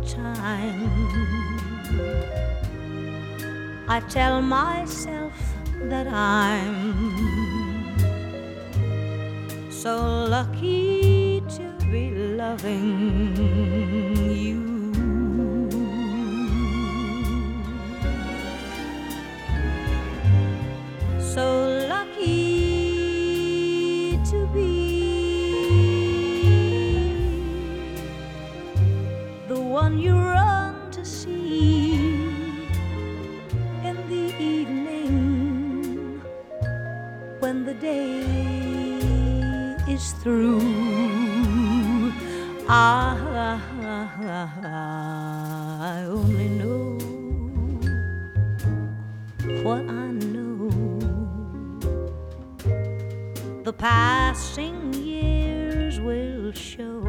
time, I tell myself that I'm so lucky to be loving you. So lucky to be the one you run to see in the evening when the day is through. I only know what I know. The passing years will show.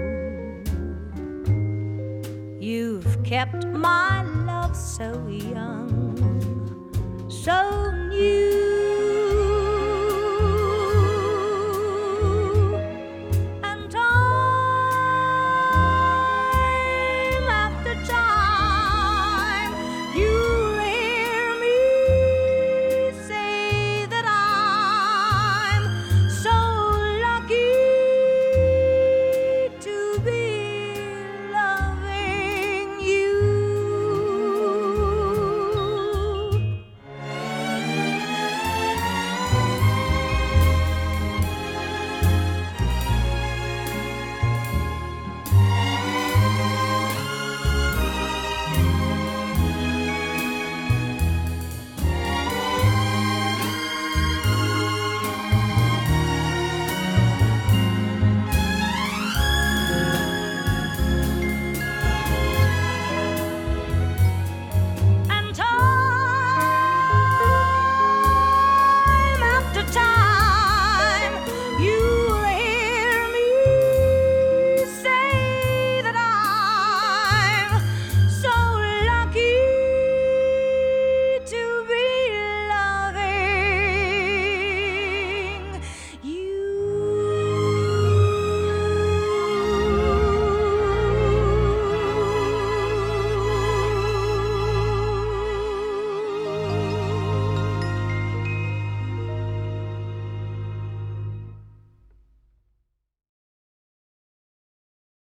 You've kept my love so young, so new.